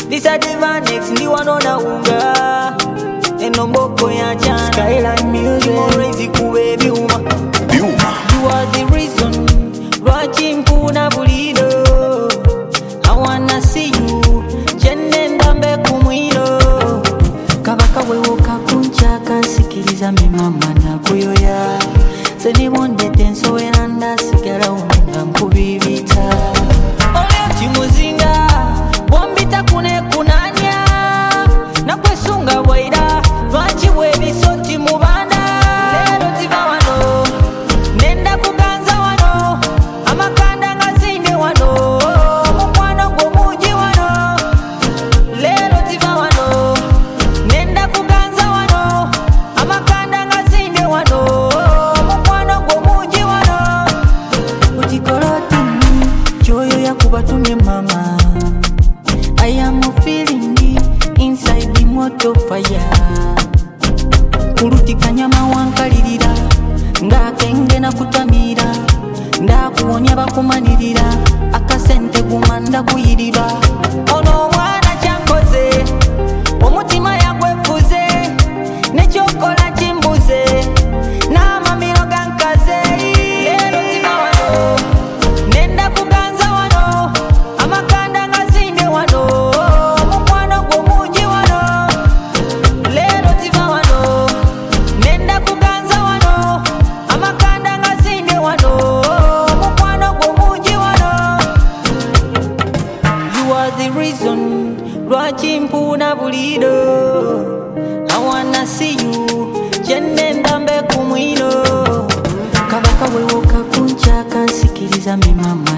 This a Divanex, ndi wanona unga enomboko ya jana Skyline music, morezi kuwe biuma You are the reason Rwachimpu na bulido I wanna see you Jende ndambe kumwino Kabaka wewoka kunchaka Sikiliza mi mama na kuyoya Seni mwonde tenso enanda Sigara umenga mkubibita Ole chimuzinga Wambita kune kunanya Na kwesunga waida Rwachi webi soti mubanda Lero tiva wano Nenda kuganza wano Amakanda ngazinde wano Mukwano gomuji wano Lero tiva wano Nenda kuganza wano Amakanda ngazinde wano Mukwano gomuji wano Utikoroti Joyo ya kubatumye mama I am feeling inside the motor fire Kuruti kanyama wankalirira Ngakenge na kutamira Ndakuonya bakumanirira Akasente kumanda kuyiriba Ono mwana chankoze Omutima yagwefuze Nechokola chimbuze Namamiro gankaze Lero tiva wano Nenda kuganza wano Amakanda ngazinde wano Mukwano gomuji wano Lero tiva wano Nenda kuganza wano Amakanda ngazinde wano Mukwano gomuji wano You are the reason Rwachimpu na bulido I wanna see you Jende ndambe kumwino Kabaka wewoka kunchaka Sikiliza mi mama